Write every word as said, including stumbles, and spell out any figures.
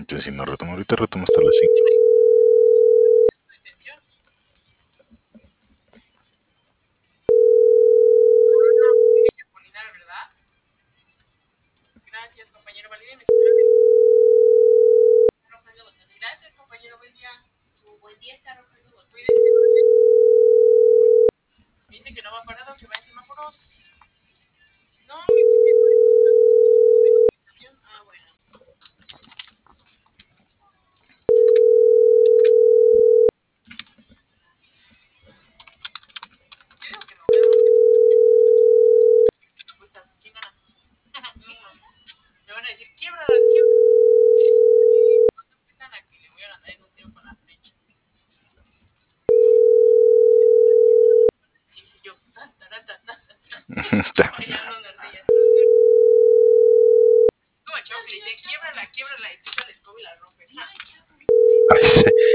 Entonces, si no retomo ahorita, retomo hasta las cinco. Gracias, compañero. Valide. Gracias, compañero. Buen día. Su buen día está rompiendo los cuides. Dice que no va parado, que va en semáforos. No, ah, bueno. Yo digo que no veo. Apuestas, ¿quién gana? Me van a decir, quiebrala, quiebrala. No se apuestan a que le voy a ganar en un tiro con la flecha. Sí, sí, yo. Tan, tan, tan, tan, tan. Bailando una ardilla. Como Chocli, dice, quiebrala, quiebrala. Y tú con la escoba y la rompes. Ay, sí.